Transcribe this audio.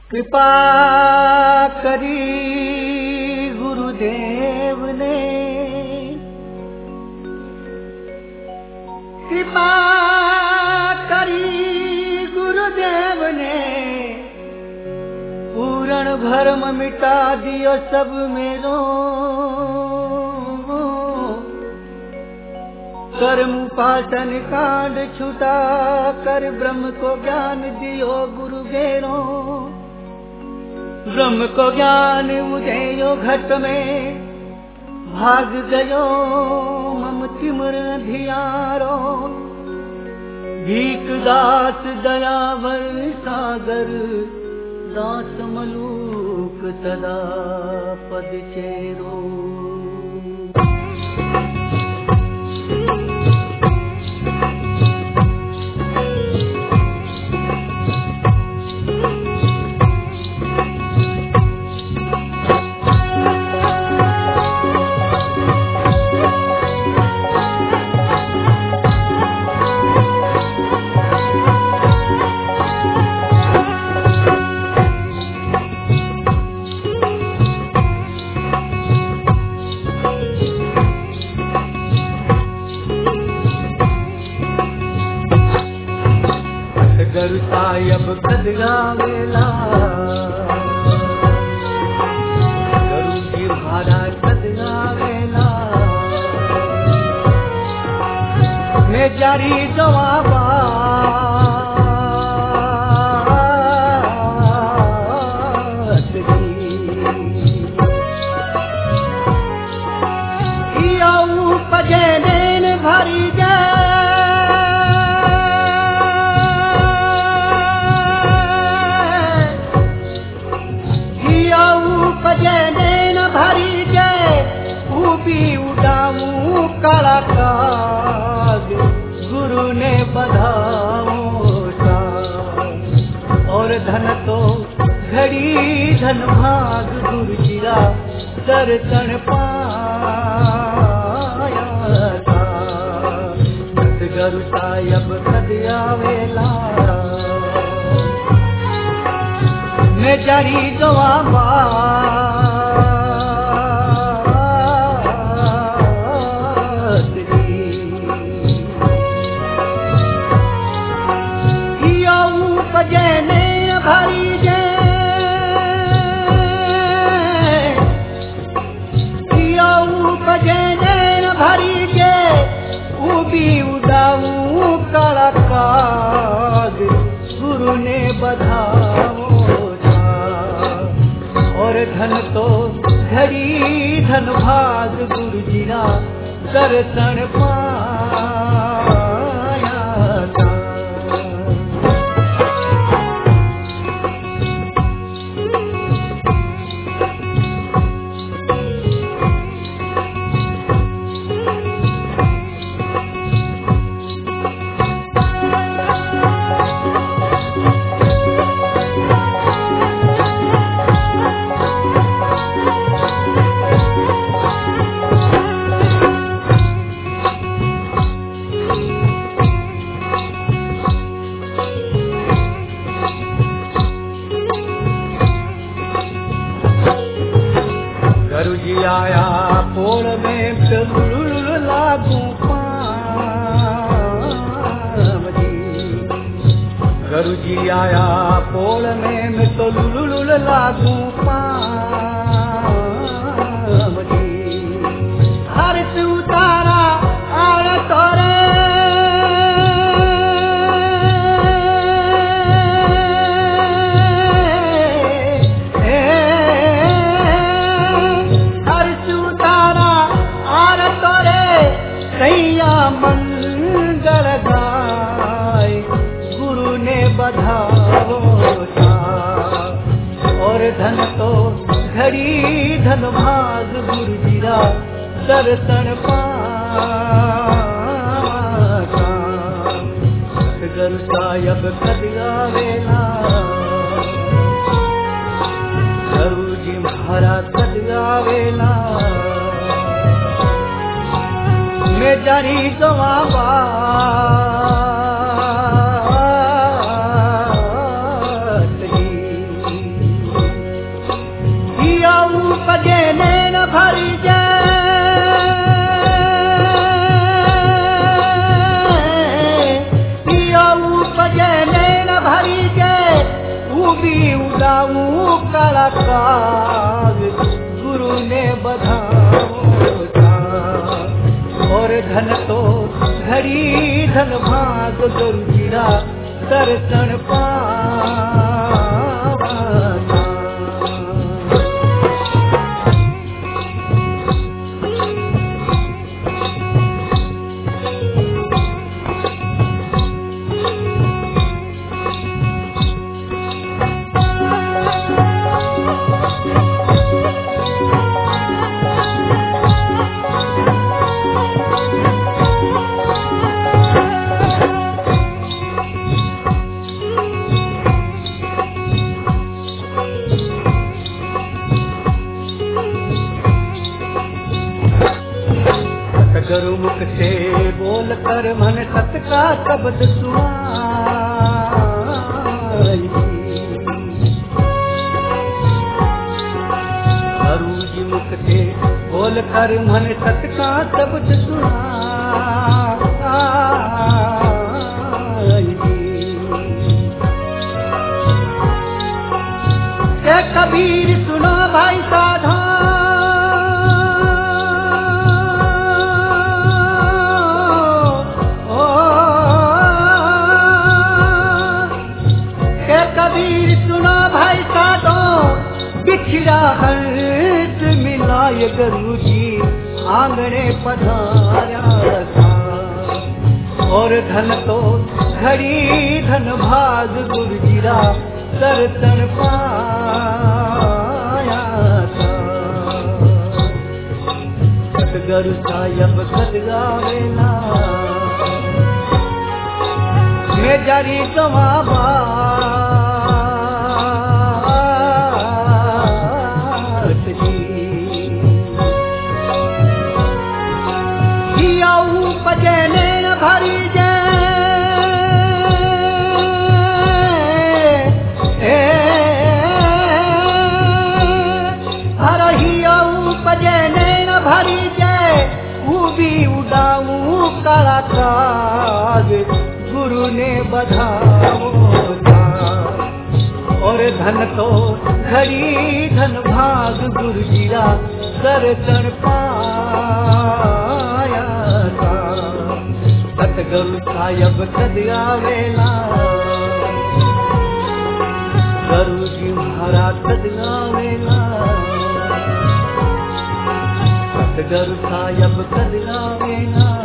कृपा करी गुरुदेव ने, कृपा करी गुरुदेव ने, पूर्ण भरम मिटा दियो सब मेरो। कर्म उपासन कांड छुटा कर ब्रह्म को ज्ञान दियो गुरु गेरो। ब्रह्म को ज्ञान उदयो घट में, भाग गयो मम तिमर धियारो। भीख दास दयावर सागर, दास मलूक सदा पद चेरो। गुरु साहिब कद गावेला, गुरु जी महाराज कद गावेला। मैं जारी जवाबा पजे देन भरी गुरु ने बधाओ और धन तो घड़ी धन भाग गुरु जीरा दर्शन पाया था। गुरु साहिब कद आवेला, मैं जारी जवाबा गुरु ने बधाओ और धन तो घड़ी धन भाग गुरु जीरा दर्शन पाया था। गुरु जी आया पोड़ में लागू पाम जी। गुरु जी आया पोड़ में तो लागू पाम जी। हर से उतारा आड़ तोरे मंगल गाय गुरु ने बधाओ और धन तो घड़ी धन भाग गुरु जीरा दर्शन पाया। गुरु साहिब कद आवेला, गुरु जी महाराज कद आवेला। मैं जारी जवाबा उड़ाऊं काला काग गुरु ने बधाओ और धन तो घड़ी धन भाग गुरु जीरा दर्शन पावाना। गुरुमुख से बोल कर मन सत का शब्द सुनाई। गुरु जी मुख से बोल कर मन सत का शब्द सुनाई। कबीर सुनो भाई साधा हर्ष मिलाए गुरु जी आंगने पधारा था और धन तो घड़ी धन भाग गुरु जीरा दर्शन पाया था। सतगुरु साहिब सदगावेला मैं जारी गवाबा भरी जय भी उड़ाऊं काला काग गुरु ने बधाओ और धन तो घड़ी धन भाग गुरु जीरा दर्शन पाया था। सतगुरु साहिब सदगावेला गुरु जी महाराज सदगावेला। सतगुरु साहिब सदगावेला